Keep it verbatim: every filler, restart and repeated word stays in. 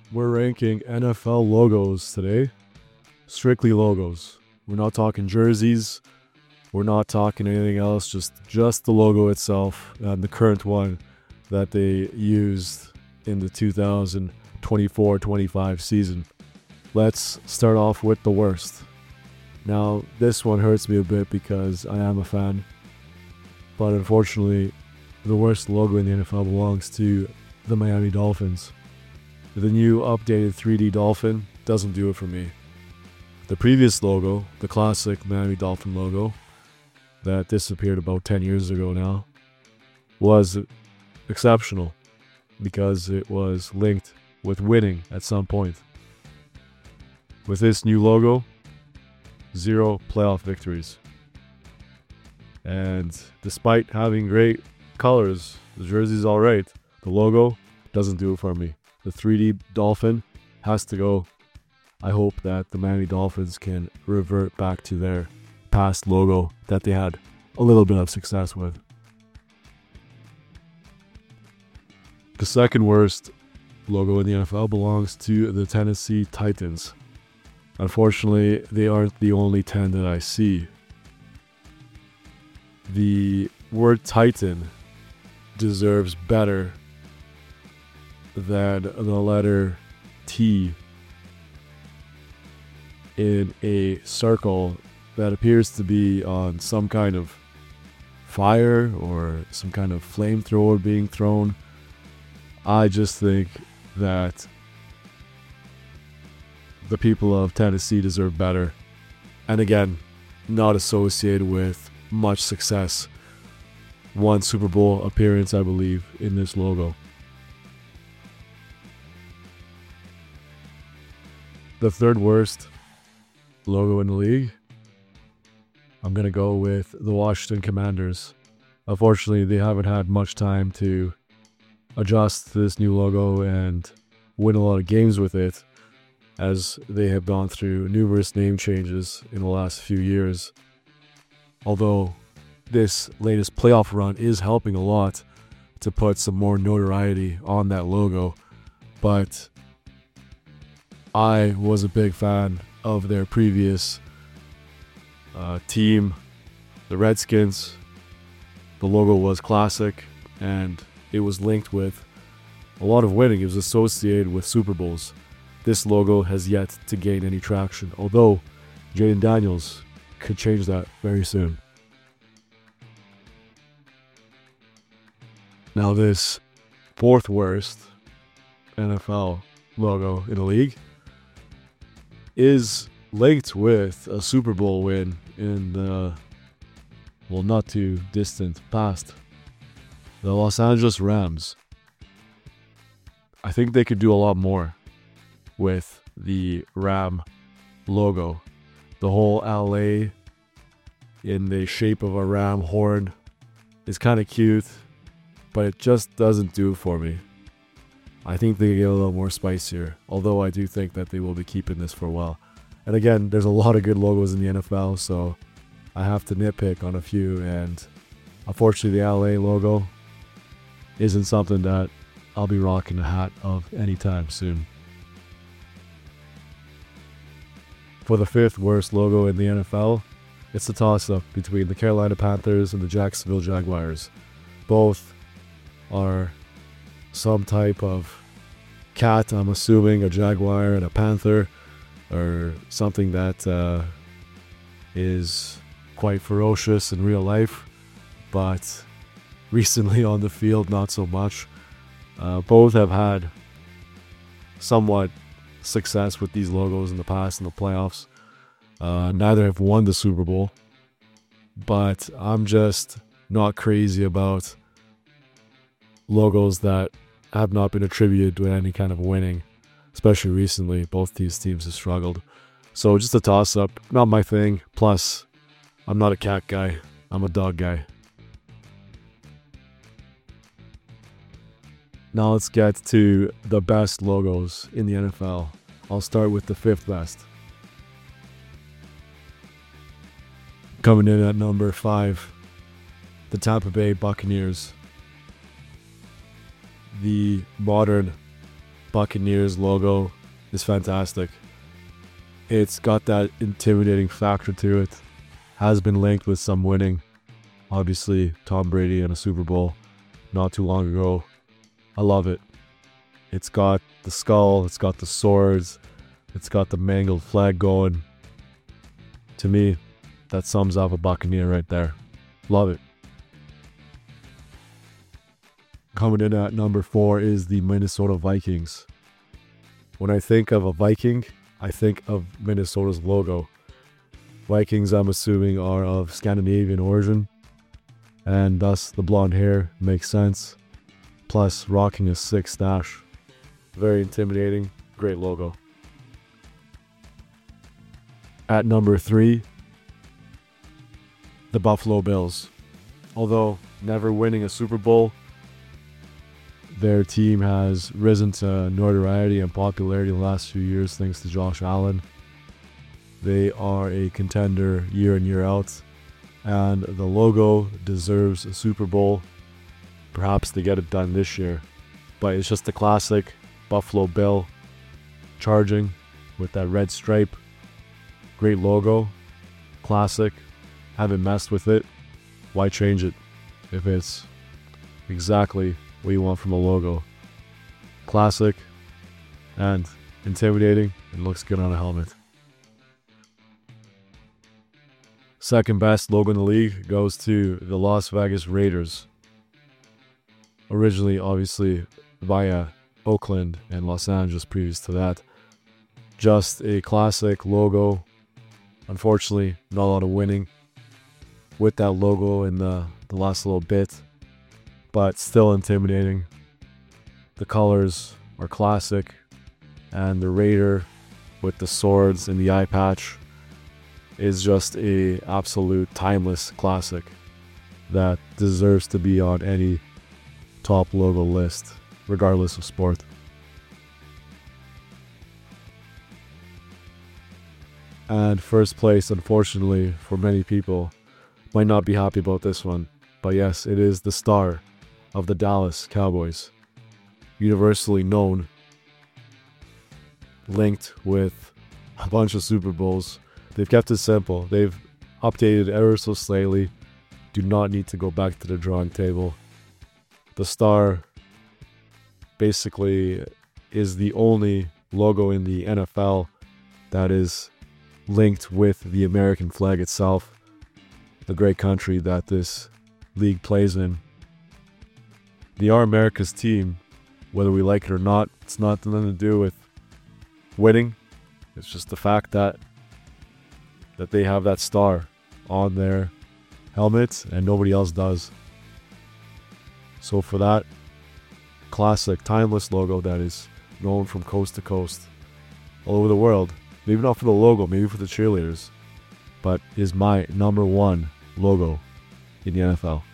We're ranking N F L logos today. Strictly logos. We're not talking jerseys. We're not talking anything else. Just just the logo itself and the current one that they used in the two thousand twenty-four twenty-five season. Let's start off with the worst. Now, this one hurts me a bit because I am a fan. But unfortunately, the worst logo in the N F L belongs to the Miami Dolphins. The new updated three D Dolphin doesn't do it for me. The previous logo, the classic Miami Dolphin logo, that disappeared about ten years ago now, was exceptional because it was linked with winning at some point. With this new logo, zero playoff victories. And despite having great colors, the jersey's alright, the logo doesn't do it for me. The three D Dolphin has to go. I hope that the Miami Dolphins can revert back to their past logo that they had a little bit of success with. The second worst logo in the N F L belongs to the Tennessee Titans. Unfortunately, they aren't the only ten that I see. The word Titan deserves better than the letter T in a circle that appears to be on some kind of fire or some kind of flamethrower being thrown. I just think that the people of Tennessee deserve better. And again, not associated with much success. One Super Bowl appearance, I believe, in this logo. The third worst logo in the league, I'm going to go with the Washington Commanders. Unfortunately, they haven't had much time to adjust to this new logo and win a lot of games with it, as they have gone through numerous name changes in the last few years. Although this latest playoff run is helping a lot to put some more notoriety on that logo, but I was a big fan of their previous uh, team, the Redskins. The logo was classic and it was linked with a lot of winning. It was associated with Super Bowls. This logo has yet to gain any traction, although Jayden Daniels could change that very soon. Now, this fourth worst N F L logo in the league is linked with a Super Bowl win in the, well, not too distant past. The Los Angeles Rams. I think they could do a lot more with the Ram logo. The whole L A in the shape of a ram horn is kind of cute, but it just doesn't do it for me. I think they get a little more spicier, although I do think that they will be keeping this for a while. And again, there's a lot of good logos in the N F L, so I have to nitpick on a few, and unfortunately the L A logo isn't something that I'll be rocking a hat of anytime soon. For the fifth worst logo in the N F L, it's a toss-up between the Carolina Panthers and the Jacksonville Jaguars. Both are some type of cat, I'm assuming, a jaguar and a panther, or something that uh, is quite ferocious in real life, but recently on the field, not so much. Uh, both have had somewhat success with these logos in the past in the playoffs. Uh, neither have won the Super Bowl, but I'm just not crazy about logos that have not been attributed to any kind of winning, especially recently. Both these teams have struggled. So just a toss-up, not my thing. Plus, I'm not a cat guy, I'm a dog guy. Now let's get to the best logos in the N F L. I'll start with the fifth best. Coming in at number five, the Tampa Bay Buccaneers. The modern Buccaneers logo is fantastic. It's got that intimidating factor to it. Has been linked with some winning. Obviously, Tom Brady in a Super Bowl not too long ago. I love it. It's got the skull, it's got the swords, it's got the mangled flag going. To me, that sums up a Buccaneer right there. Love it. Coming in at number four is the Minnesota Vikings. When I think of a Viking, I think of Minnesota's logo. Vikings, I'm assuming, are of Scandinavian origin, and thus the blonde hair makes sense. Plus, rocking a sick stash. Very intimidating, great logo. At number three, the Buffalo Bills. Although never winning a Super Bowl, their team has risen to notoriety and popularity in the last few years thanks to Josh Allen. They are a contender year in, year out, and the logo deserves a Super Bowl. Perhaps they get it done this year, but it's just a classic Buffalo Bill charging with that red stripe. Great logo, classic. Haven't messed with it. Why change it if it's exactly what you want from a logo? Classic and intimidating, and looks good on a helmet. Second best logo in the league goes to the Las Vegas Raiders. Originally, obviously, via Oakland and Los Angeles previous to that. Just a classic logo. Unfortunately, not a lot of winning with that logo in the, the last little bit, but still intimidating. The colors are classic, and the Raider with the swords and the eye patch is just a absolute timeless classic that deserves to be on any top logo list, regardless of sport. And first place, unfortunately, for many people, might not be happy about this one, but yes, it is the star of the Dallas Cowboys. Universally known, linked with a bunch of Super Bowls. They've kept it simple. They've updated ever so slightly. Do not need to go back to the drawing table. The star basically is the only logo in the N F L that is linked with the American flag itself, the great country that this league plays in. They are America's team, whether we like it or not. It's not nothing to do with winning. It's just the fact that that they have that star on their helmets and nobody else does. So for that classic, timeless logo that is known from coast to coast, all over the world, maybe not for the logo, maybe for the cheerleaders, but is my number one logo in the N F L.